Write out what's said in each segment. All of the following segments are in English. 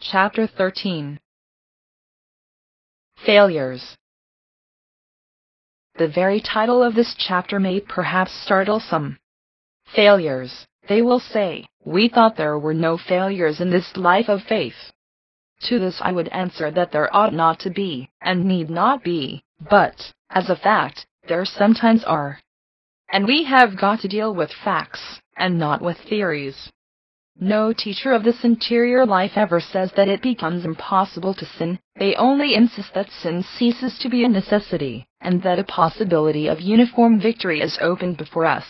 Chapter 13. Failures. The very title of this chapter may perhaps startle some. Failures, they will say. We thought there were no failures in this life of faith. To this I would answer that there ought not to be, and need not be, but, as a fact, there sometimes are. And we have got to deal with facts, and not with theories. No teacher of this interior life ever says that it becomes impossible to sin. They only insist that sin ceases to be a necessity, and that a possibility of uniform victory is opened before us.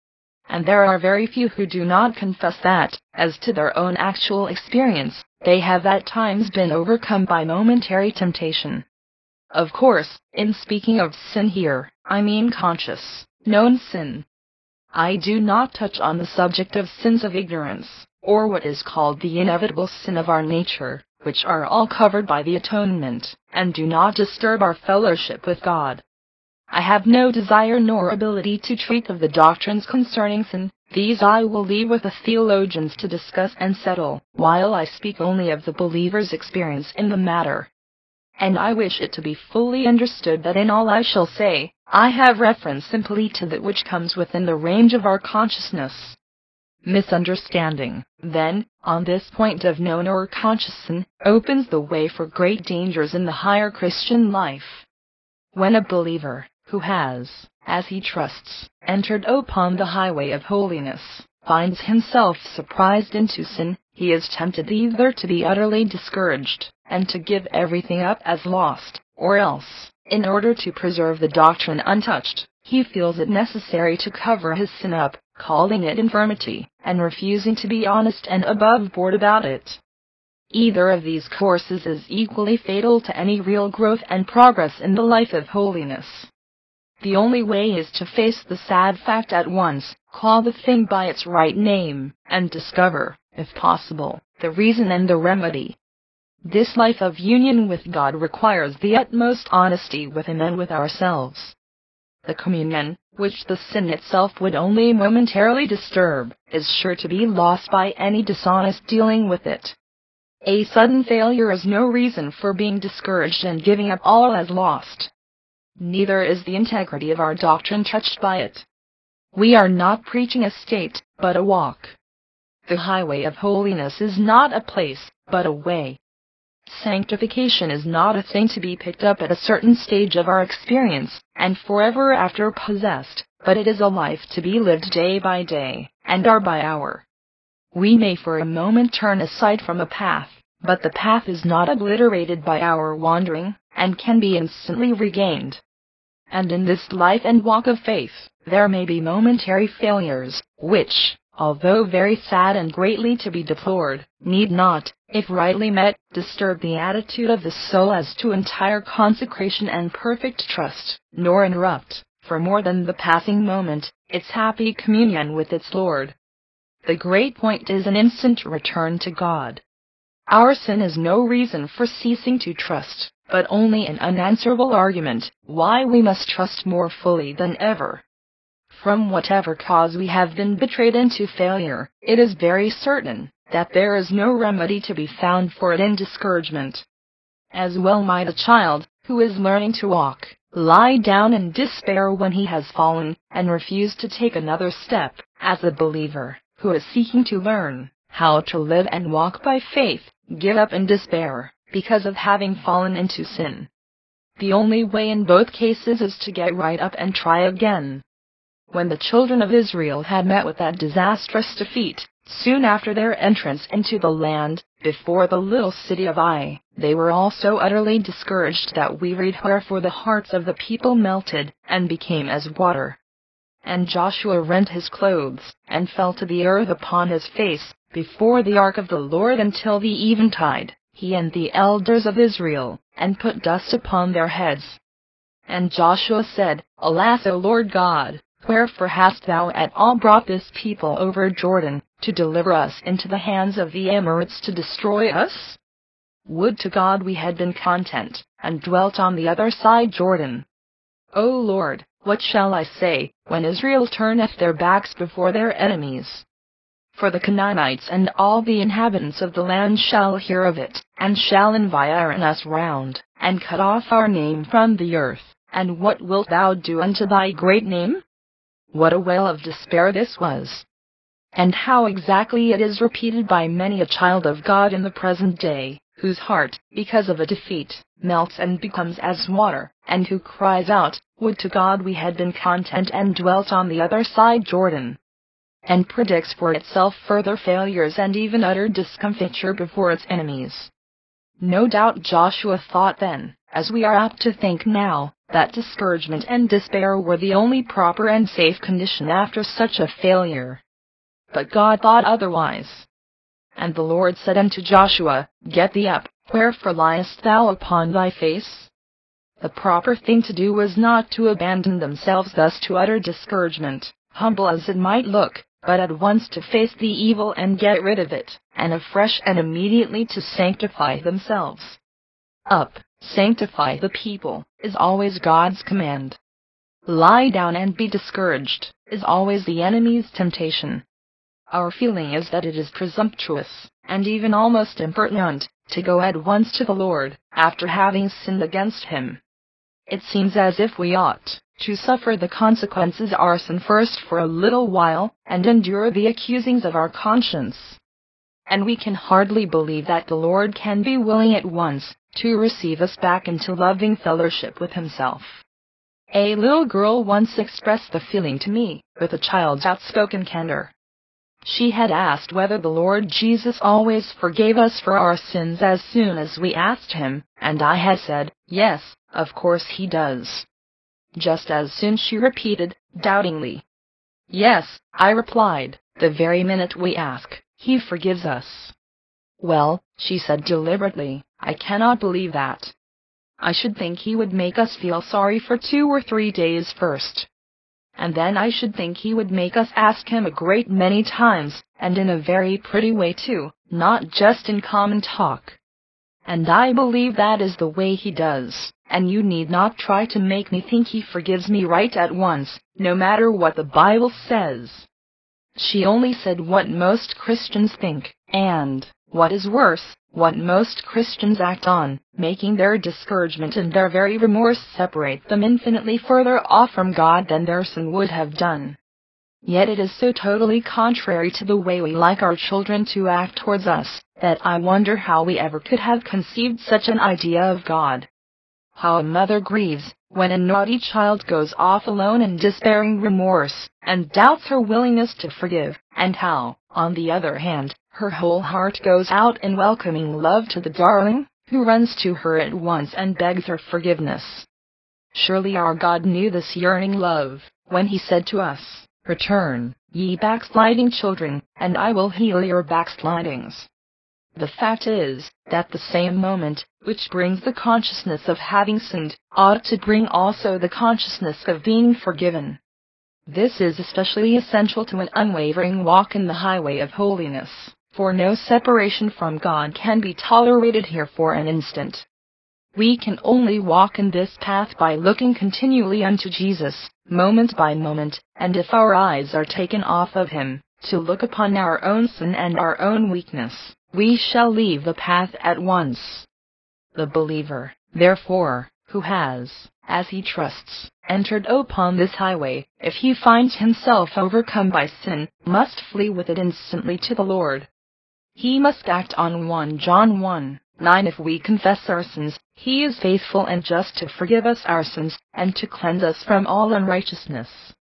And there are very few who do not confess that, as to their own actual experience, they have at times been overcome by momentary temptation. Of course, in speaking of sin here, I mean conscious, known sin. I do not touch on the subject of sins of ignorance, or what is called the inevitable sin of our nature, which are all covered by the atonement, and do not disturb our fellowship with God. I have no desire nor ability to treat of the doctrines concerning sin. These I will leave with the theologians to discuss and settle, while I speak only of the believer's experience in the matter. And I wish it to be fully understood that in all I shall say, I have reference simply to that which comes within the range of our consciousness. Misunderstanding, then, on this point of known or conscious sin, opens the way for great dangers in the higher Christian life. When a believer, who has, as he trusts, entered upon the highway of holiness, finds himself surprised into sin, he is tempted either to be utterly discouraged, and to give everything up as lost, or else, in order to preserve the doctrine untouched, he feels it necessary to cover his sin up, calling it infirmity, and refusing to be honest and above board about it. Either of these courses is equally fatal to any real growth and progress in the life of holiness. The only way is to face the sad fact at once, call the thing by its right name, and discover, if possible, the reason and the remedy. This life of union with God requires the utmost honesty with Him and with ourselves. The communion, which the sin itself would only momentarily disturb, is sure to be lost by any dishonest dealing with it. A sudden failure is no reason for being discouraged and giving up all as lost. Neither is the integrity of our doctrine touched by it. We are not preaching a state, but a walk. The highway of holiness is not a place, but a way. Sanctification is not a thing to be picked up at a certain stage of our experience, and forever after possessed, but it is a life to be lived day by day, and hour by hour. We may for a moment turn aside from a path, but the path is not obliterated by our wandering, and can be instantly regained. And in this life and walk of faith, there may be momentary failures, which, although very sad and greatly to be deplored, need not, if rightly met, disturb the attitude of the soul as to entire consecration and perfect trust, nor interrupt, for more than the passing moment, its happy communion with its Lord. The great point is an instant return to God. Our sin is no reason for ceasing to trust, but only an unanswerable argument why we must trust more fully than ever. From whatever cause we have been betrayed into failure, it is very certain that there is no remedy to be found for it in discouragement. As well might a child, who is learning to walk, lie down in despair when he has fallen, and refuse to take another step, as a believer, who is seeking to learn how to live and walk by faith, give up in despair, because of having fallen into sin. The only way in both cases is to get right up and try again. When the children of Israel had met with that disastrous defeat, soon after their entrance into the land, before the little city of Ai, they were all so utterly discouraged that we read, wherefore the hearts of the people melted, and became as water. And Joshua rent his clothes, and fell to the earth upon his face, before the ark of the Lord until the eventide, he and the elders of Israel, and put dust upon their heads. And Joshua said, Alas, O Lord God, wherefore hast thou at all brought this people over Jordan, to deliver us into the hands of the Amorites to destroy us? Would to God we had been content, and dwelt on the other side Jordan. O Lord, what shall I say, when Israel turneth their backs before their enemies? For the Canaanites and all the inhabitants of the land shall hear of it, and shall environ us round, and cut off our name from the earth. And what wilt thou do unto thy great name?" What a wail of despair this was! And how exactly it is repeated by many a child of God in the present day, whose heart, because of a defeat, melts and becomes as water, and who cries out, "Would to God we had been content and dwelt on the other side Jordan," and predicts for itself further failures and even utter discomfiture before its enemies. No doubt Joshua thought then, as we are apt to think now, that discouragement and despair were the only proper and safe condition after such a failure. But God thought otherwise. "And the Lord said unto Joshua, Get thee up, wherefore liest thou upon thy face?" The proper thing to do was not to abandon themselves thus to utter discouragement, humble as it might look, but at once to face the evil and get rid of it, and afresh and immediately to sanctify themselves. "Up, sanctify the people," is always God's command. "Lie down and be discouraged," is always the enemy's temptation. Our feeling is that it is presumptuous, and even almost impertinent, to go at once to the Lord, after having sinned against Him. It seems as if we ought to suffer the consequences of our sin first for a little while, and endure the accusings of our conscience. And we can hardly believe that the Lord can be willing at once to receive us back into loving fellowship with Himself. A little girl once expressed the feeling to me, with a child's outspoken candor. She had asked whether the Lord Jesus always forgave us for our sins as soon as we asked Him, and I had said, "Yes, of course He does." Just as soon, she repeated, doubtingly. "Yes," I replied, "the very minute we ask, He forgives us." "Well," she said deliberately, "I cannot believe that. I should think He would make us feel sorry for 2 or 3 days first. And then I should think He would make us ask Him a great many times, and in a very pretty way too, not just in common talk. And I believe that is the way He does, and you need not try to make me think He forgives me right at once, no matter what the Bible says." She only said what most Christians think, and, what is worse, what most Christians act on, making their discouragement and their very remorse separate them infinitely further off from God than their sin would have done. Yet it is so totally contrary to the way we like our children to act towards us, that I wonder how we ever could have conceived such an idea of God. How a mother grieves when a naughty child goes off alone in despairing remorse, and doubts her willingness to forgive, and how, on the other hand, her whole heart goes out in welcoming love to the darling, who runs to her at once and begs her forgiveness. Surely our God knew this yearning love, when He said to us, "Return, ye backsliding children, and I will heal your backslidings." The fact is, that the same moment, which brings the consciousness of having sinned, ought to bring also the consciousness of being forgiven. This is especially essential to an unwavering walk in the highway of holiness, for no separation from God can be tolerated here for an instant. We can only walk in this path by looking continually unto Jesus, moment by moment, and if our eyes are taken off of Him, to look upon our own sin and our own weakness, we shall leave the path at once. The believer, therefore, who has, as he trusts, entered upon this highway, if he finds himself overcome by sin, must flee with it instantly to the Lord. He must act on 1 John 1:9. If we confess our sins, He is faithful and just to forgive us our sins, and to cleanse us from all unrighteousness.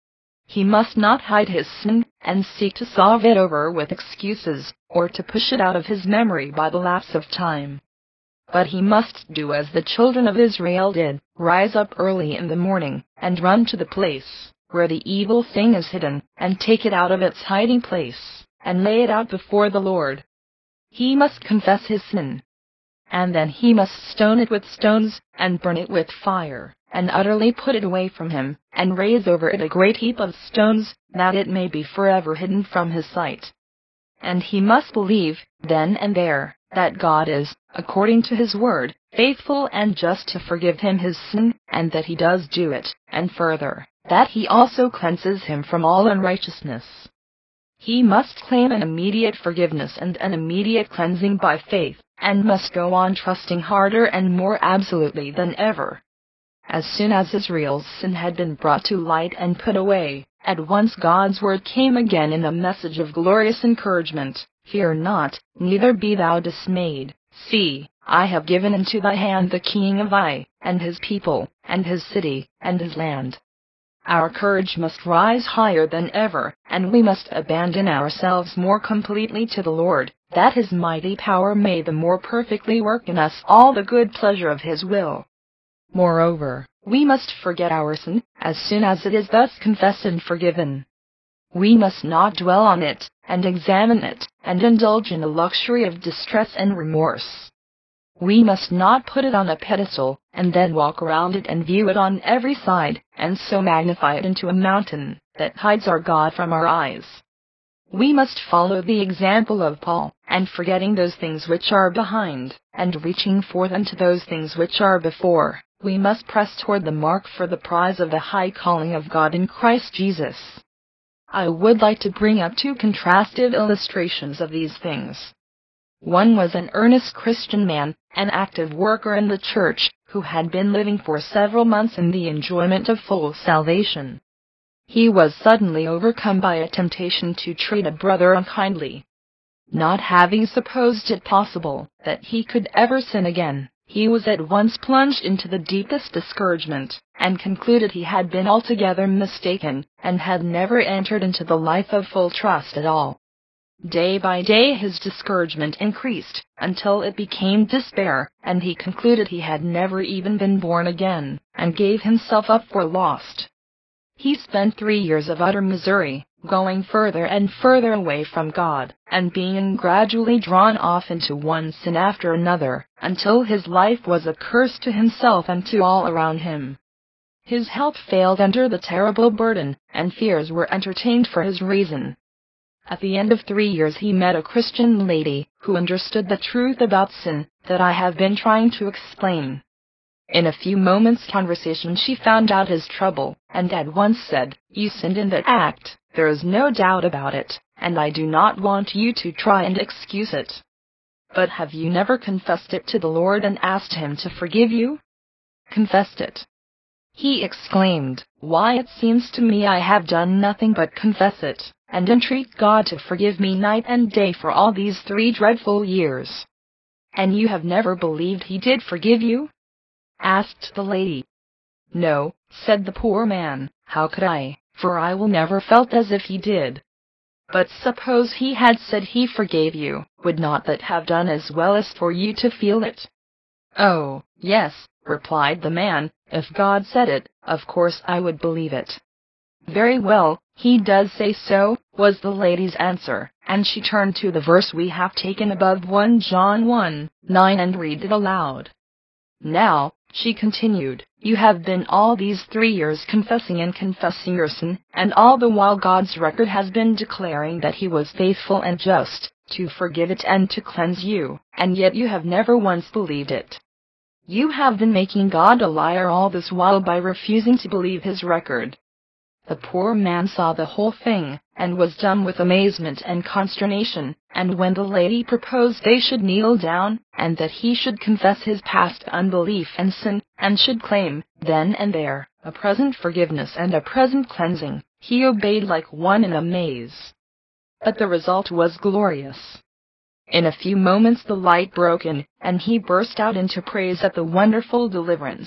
He must not hide his sin, and seek to solve it over with excuses, or to push it out of his memory by the lapse of time. But he must do as the children of Israel did, rise up early in the morning, and run to the place where the evil thing is hidden, and take it out of its hiding place, and lay it out before the Lord. He must confess his sin, and then he must stone it with stones, and burn it with fire, and utterly put it away from him, and raise over it a great heap of stones, that it may be forever hidden from his sight. And he must believe, then and there, that God is, according to His word, faithful and just to forgive him his sin, and that He does do it, and further, that He also cleanses him from all unrighteousness. he must claim an immediate forgiveness and an immediate cleansing by faith, and must go on trusting harder and more absolutely than ever. As soon as Israel's sin had been brought to light and put away, at once God's word came again in a message of glorious encouragement: "Fear not, neither be thou dismayed. See, I have given into thy hand the king of Ai, and his people, and his city, and his land." Our courage must rise higher than ever, and we must abandon ourselves more completely to the Lord, that His mighty power may the more perfectly work in us all the good pleasure of His will. Moreover, we must forget our sin, as soon as it is thus confessed and forgiven. We must not dwell on it, and examine it, and indulge in the luxury of distress and remorse. We must not put it on a pedestal, and then walk around it and view it on every side, and so magnify it into a mountain that hides our God from our eyes. We must follow the example of Paul, and forgetting those things which are behind, and reaching forth unto those things which are before, we must press toward the mark for the prize of the high calling of God in Christ Jesus. I would like to bring up two contrastive illustrations of these things. One was an earnest Christian man, an active worker in the church, who had been living for several months in the enjoyment of full salvation. He was suddenly overcome by a temptation to treat a brother unkindly. Not having supposed it possible that he could ever sin again, he was at once plunged into the deepest discouragement, and concluded he had been altogether mistaken, and had never entered into the life of full trust at all. Day by day his discouragement increased, until it became despair, and he concluded he had never even been born again, and gave himself up for lost. He spent 3 years of utter misery, going further and further away from God, and being gradually drawn off into one sin after another, until his life was a curse to himself and to all around him. His health failed under the terrible burden, and fears were entertained for his reason. At the end of 3 years he met a Christian lady, who understood the truth about sin that I have been trying to explain. In a few moments' conversation she found out his trouble, and at once said, "You sinned in that act, there is no doubt about it, and I do not want you to try and excuse it. But have you never confessed it to the Lord and asked Him to forgive you?" "Confessed it?" he exclaimed. "Why, it seems to me I have done nothing but confess it, and entreat God to forgive me night and day for all these 3 dreadful years." "And you have never believed He did forgive you?" asked the lady. "No," said the poor man, "how could I, for I never felt as if He did." "But suppose He had said He forgave you, would not that have done as well as for you to feel it?" "Oh, yes," replied the man, "if God said it, of course I would believe it." "Very well, He does say so," was the lady's answer, and she turned to the verse we have taken above, 1 John 1:9, and read it aloud. "Now," she continued, "you have been all these 3 years confessing your sin, and all the while God's record has been declaring that He was faithful and just, to forgive it and to cleanse you, and yet you have never once believed it. You have been making God a liar all this while by refusing to believe His record." The poor man saw the whole thing, and was dumb with amazement and consternation, and when the lady proposed they should kneel down, and that he should confess his past unbelief and sin, and should claim, then and there, a present forgiveness and a present cleansing, he obeyed like one in a maze. But the result was glorious. In a few moments the light broke in, and he burst out into praise at the wonderful deliverance.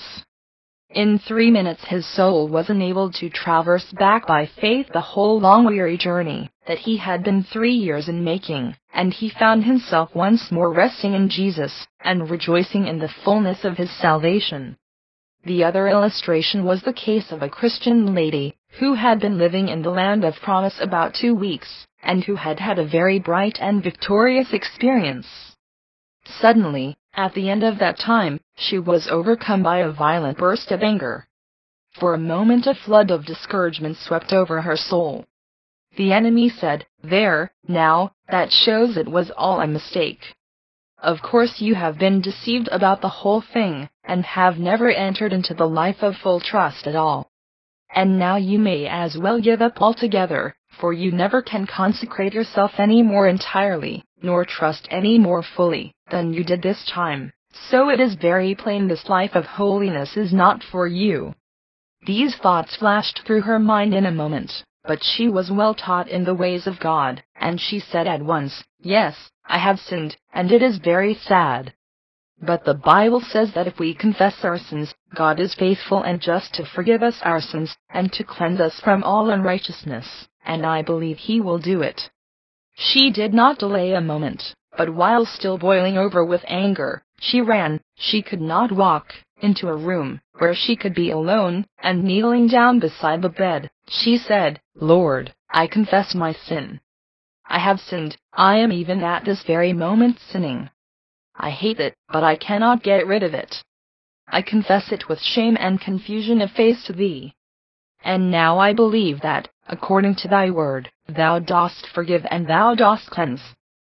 In 3 minutes his soul was enabled to traverse back by faith the whole long weary journey that he had been 3 years in making, and he found himself once more resting in Jesus, and rejoicing in the fullness of his salvation. The other illustration was the case of a Christian lady, who had been living in the land of promise about 2 weeks, and who had had a very bright and victorious experience. Suddenly, at the end of that time, she was overcome by a violent burst of anger. For a moment a flood of discouragement swept over her soul. The enemy said, "There, now, that shows it was all a mistake. Of course you have been deceived about the whole thing, and have never entered into the life of full trust at all. And now you may as well give up altogether, for you never can consecrate yourself any more entirely, nor trust any more fully, than you did this time. So it is very plain this life of holiness is not for you." These thoughts flashed through her mind in a moment, but she was well taught in the ways of God, and she said at once, "Yes, I have sinned, and it is very sad. But the Bible says that if we confess our sins, God is faithful and just to forgive us our sins, and to cleanse us from all unrighteousness, and I believe He will do it." She did not delay a moment, but while still boiling over with anger, she ran, she could not walk, into a room, where she could be alone, and kneeling down beside the bed, she said, "Lord, I confess my sin. I have sinned, I am even at this very moment sinning. I hate it, but I cannot get rid of it. I confess it with shame and confusion of face to Thee. And now I believe that, according to Thy word, Thou dost forgive and Thou dost cleanse."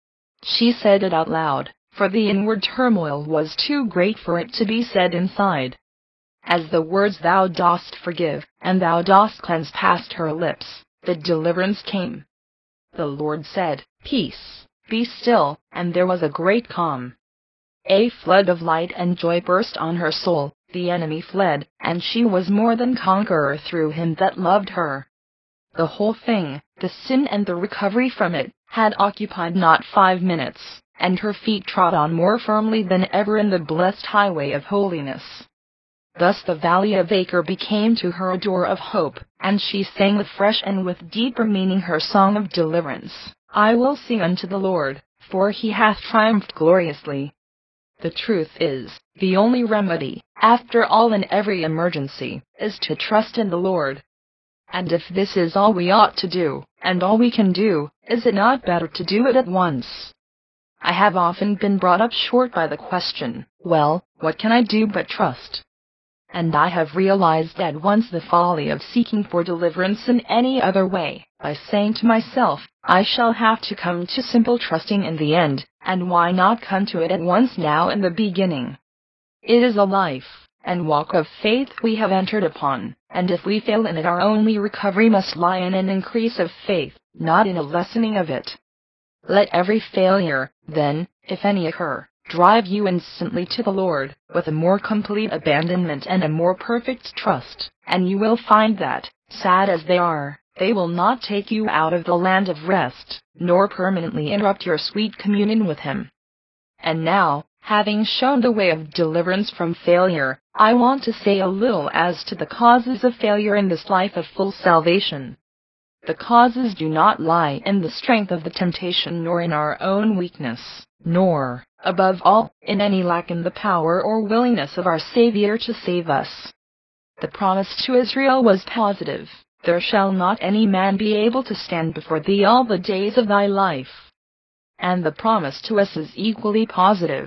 She said it out loud, for the inward turmoil was too great for it to be said inside. As the words "Thou dost forgive, and Thou dost cleanse" passed her lips, the deliverance came. The Lord said, "Peace, be still," and there was a great calm. A flood of light and joy burst on her soul, the enemy fled, and she was more than conqueror through Him that loved her. The whole thing, the sin and the recovery from it, had occupied not 5 minutes, and her feet trod on more firmly than ever in the blessed highway of holiness. Thus the valley of Acre became to her a door of hope, and she sang with fresh and with deeper meaning her song of deliverance, "I will sing unto the Lord, for He hath triumphed gloriously." The truth is, the only remedy, after all in every emergency, is to trust in the Lord. And if this is all we ought to do, and all we can do, is it not better to do it at once? I have often been brought up short by the question, "Well, what can I do but trust?" And I have realized at once the folly of seeking for deliverance in any other way, by saying to myself, I shall have to come to simple trusting in the end, and why not come to it at once now in the beginning? It is a life and walk of faith we have entered upon, and if we fail in it our only recovery must lie in an increase of faith, not in a lessening of it. Let every failure, then, if any occur, drive you instantly to the Lord, with a more complete abandonment and a more perfect trust, and you will find that, sad as they are, they will not take you out of the land of rest, nor permanently interrupt your sweet communion with Him. And now, having shown the way of deliverance from failure, I want to say a little as to the causes of failure in this life of full salvation. The causes do not lie in the strength of the temptation nor in our own weakness, nor, above all, in any lack in the power or willingness of our Savior to save us. The promise to Israel was positive, "There shall not any man be able to stand before thee all the days of thy life." And the promise to us is equally positive.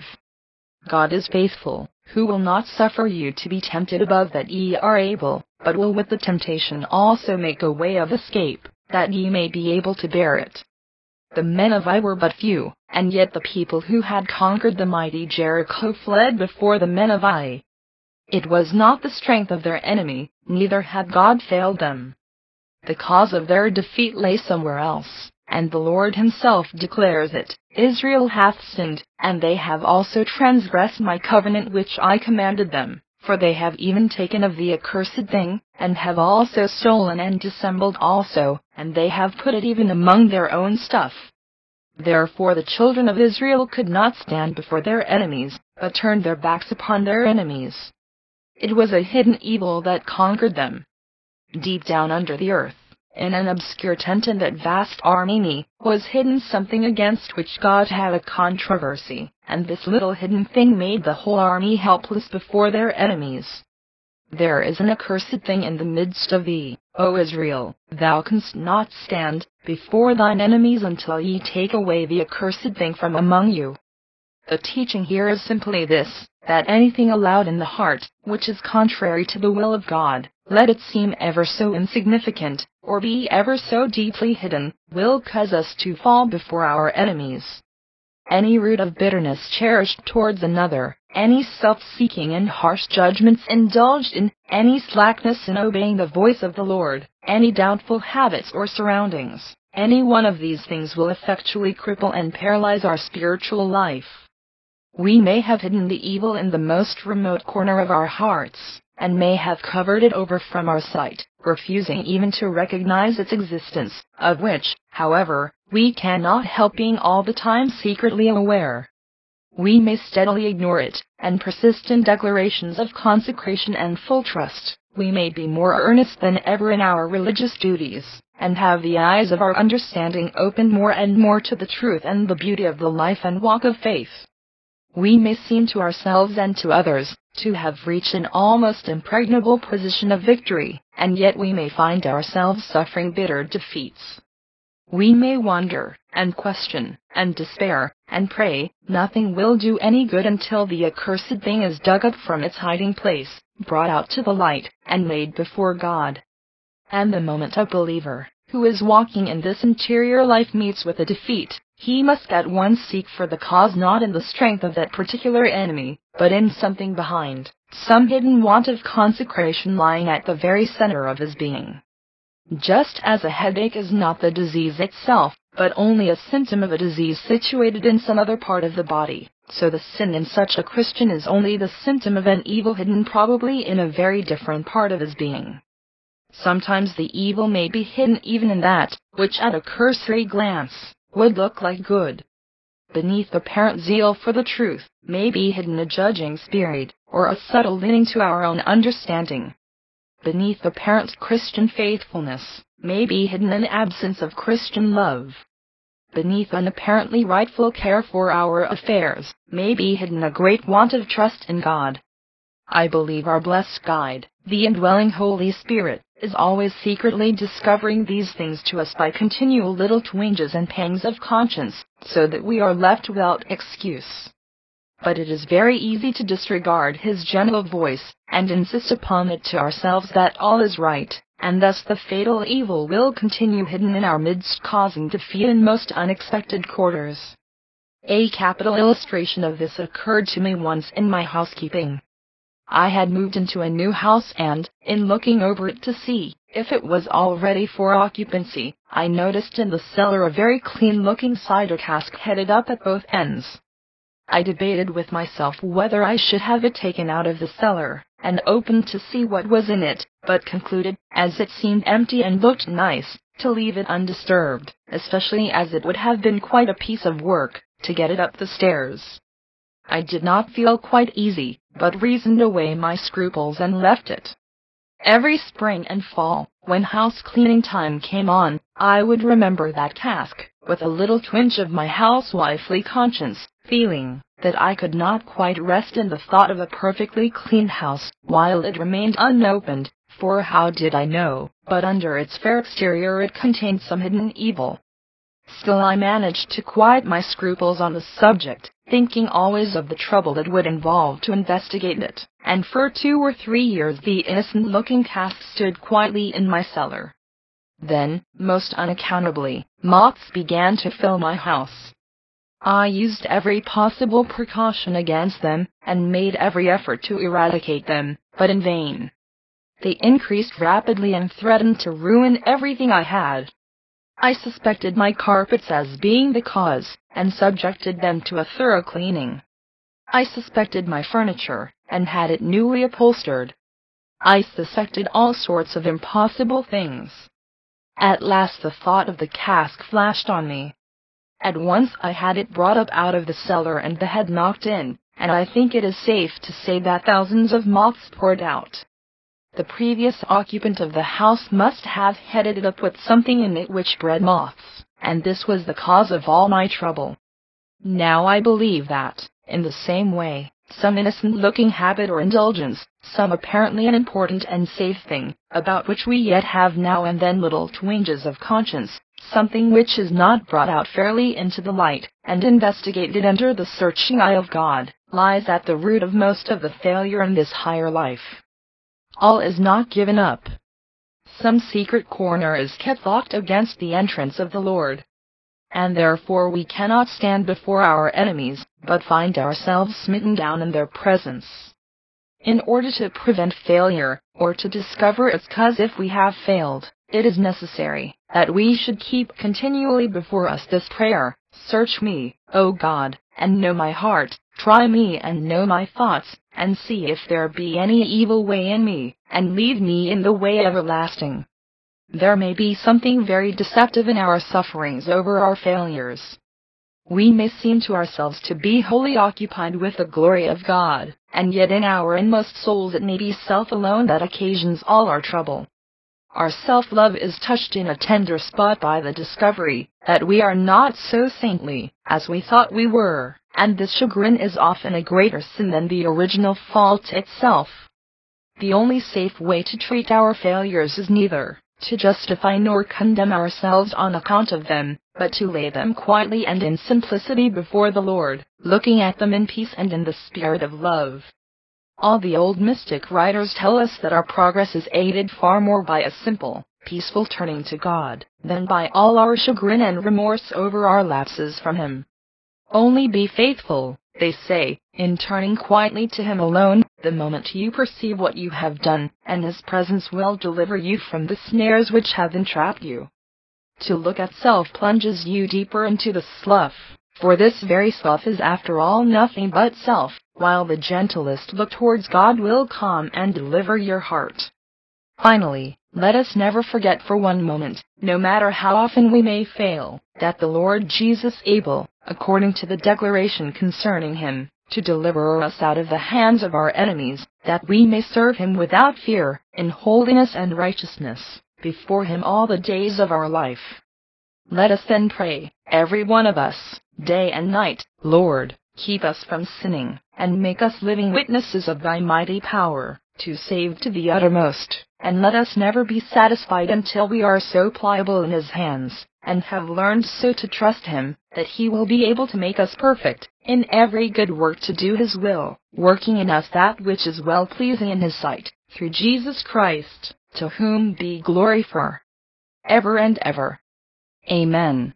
God is faithful, who will not suffer you to be tempted above that ye are able, but will with the temptation also make a way of escape, that ye may be able to bear it. The men of Ai were but few, and yet the people who had conquered the mighty Jericho fled before the men of Ai. It was not the strength of their enemy, neither had God failed them. The cause of their defeat lay somewhere else, and the Lord Himself declares it, "Israel hath sinned, and they have also transgressed my covenant which I commanded them, for they have even taken of the accursed thing, and have also stolen and dissembled also, and they have put it even among their own stuff." Therefore the children of Israel could not stand before their enemies, but turned their backs upon their enemies. It was a hidden evil that conquered them. Deep down under the earth, in an obscure tent in that vast army, was hidden something against which God had a controversy, and this little hidden thing made the whole army helpless before their enemies. There is an accursed thing in the midst of thee, O Israel, thou canst not stand before thine enemies until ye take away the accursed thing from among you. The teaching here is simply this, that anything allowed in the heart, which is contrary to the will of God, let it seem ever so insignificant, or be ever so deeply hidden, will cause us to fall before our enemies. Any root of bitterness cherished towards another, any self-seeking and harsh judgments indulged in, any slackness in obeying the voice of the Lord, any doubtful habits or surroundings, Any one of these things will effectually cripple and paralyze our spiritual life. We may have hidden the evil in the most remote corner of our hearts, and may have covered it over from our sight, refusing even to recognize its existence, of which, however, we cannot help being all the time secretly aware. We may steadily ignore it, and persist in declarations of consecration and full trust. We may be more earnest than ever in our religious duties, and have the eyes of our understanding opened more and more to the truth and the beauty of the life and walk of faith. We may seem to ourselves and to others to have reached an almost impregnable position of victory, and yet we may find ourselves suffering bitter defeats. We may wonder, and question, and despair, and pray. Nothing will do any good until the accursed thing is dug up from its hiding place, brought out to the light, and laid before God. And the moment a believer, who is walking in this interior life, meets with a defeat, he must at once seek for the cause not in the strength of that particular enemy, but in something behind, some hidden want of consecration lying at the very center of his being. Just as a headache is not the disease itself, but only a symptom of a disease situated in some other part of the body, so the sin in such a Christian is only the symptom of an evil hidden probably in a very different part of his being. Sometimes the evil may be hidden even in that which at a cursory glance would look like good. Beneath apparent zeal for the truth may be hidden a judging spirit, or a subtle leaning to our own understanding. Beneath apparent Christian faithfulness may be hidden an absence of Christian love. Beneath an apparently rightful care for our affairs may be hidden a great want of trust in God. I believe our blessed guide, the indwelling Holy Spirit, is always secretly discovering these things to us by continual little twinges and pangs of conscience, so that we are left without excuse. But it is very easy to disregard his gentle voice, and insist upon it to ourselves that all is right, and thus the fatal evil will continue hidden in our midst, causing defeat in most unexpected quarters. A capital illustration of this occurred to me once in my housekeeping. I had moved into a new house, and, in looking over it to see if it was all ready for occupancy, I noticed in the cellar a very clean-looking cider cask headed up at both ends. I debated with myself whether I should have it taken out of the cellar and opened to see what was in it, but concluded, as it seemed empty and looked nice, to leave it undisturbed, especially as it would have been quite a piece of work to get it up the stairs. I did not feel quite easy, but reasoned away my scruples and left it. Every spring and fall, when house-cleaning time came on, I would remember that cask, with a little twinge of my housewifely conscience, feeling that I could not quite rest in the thought of a perfectly clean house while it remained unopened, for how did I know but under its fair exterior it contained some hidden evil? Still I managed to quiet my scruples on the subject, thinking always of the trouble it would involve to investigate it, and for 2 or 3 years the innocent-looking cask stood quietly in my cellar. Then, most unaccountably, moths began to fill my house. I used every possible precaution against them, and made every effort to eradicate them, but in vain. They increased rapidly and threatened to ruin everything I had. I suspected my carpets as being the cause, and subjected them to a thorough cleaning. I suspected my furniture, and had it newly upholstered. I suspected all sorts of impossible things. At last the thought of the cask flashed on me. At once I had it brought up out of the cellar and the head knocked in, and I think it is safe to say that thousands of moths poured out. The previous occupant of the house must have headed it up with something in it which bred moths, and this was the cause of all my trouble. Now I believe that, in the same way, some innocent-looking habit or indulgence, some apparently unimportant and safe thing, about which we yet have now and then little twinges of conscience, something which is not brought out fairly into the light, and investigated under the searching eye of God, lies at the root of most of the failure in this higher life. All is not given up. Some secret corner is kept locked against the entrance of the Lord. And therefore we cannot stand before our enemies, but find ourselves smitten down in their presence. In order to prevent failure, or to discover its cause if we have failed, It is necessary that we should keep continually before us this prayer: Search me, O God, and know my heart, try me and know my thoughts, and see if there be any evil way in me, and lead me in the way everlasting. There may be something very deceptive in our sufferings over our failures. We may seem to ourselves to be wholly occupied with the glory of God, and yet in our inmost souls it may be self alone that occasions all our trouble. Our self-love is touched in a tender spot by the discovery that we are not so saintly as we thought we were, and this chagrin is often a greater sin than the original fault itself. The only safe way to treat our failures is neither to justify nor condemn ourselves on account of them, but to lay them quietly and in simplicity before the Lord, looking at them in peace and in the spirit of love. All the old mystic writers tell us that our progress is aided far more by a simple, peaceful turning to God, than by all our chagrin and remorse over our lapses from Him. Only be faithful, they say, in turning quietly to Him alone, the moment you perceive what you have done, and His presence will deliver you from the snares which have entrapped you. To look at self plunges you deeper into the slough, for this very slough is after all nothing but self, while the gentlest look towards God will calm and deliver your heart. Finally, let us never forget for one moment, no matter how often we may fail, that the Lord Jesus is able, according to the declaration concerning Him, to deliver us out of the hands of our enemies, that we may serve Him without fear, in holiness and righteousness, before Him all the days of our life. Let us then pray, every one of us, day and night, Lord, keep us from sinning, and make us living witnesses of Thy mighty power, to save to the uttermost, and let us never be satisfied until we are so pliable in His hands, and have learned so to trust Him, that He will be able to make us perfect, in every good work to do His will, working in us that which is well-pleasing in His sight, through Jesus Christ, to whom be glory for ever and ever. Amen.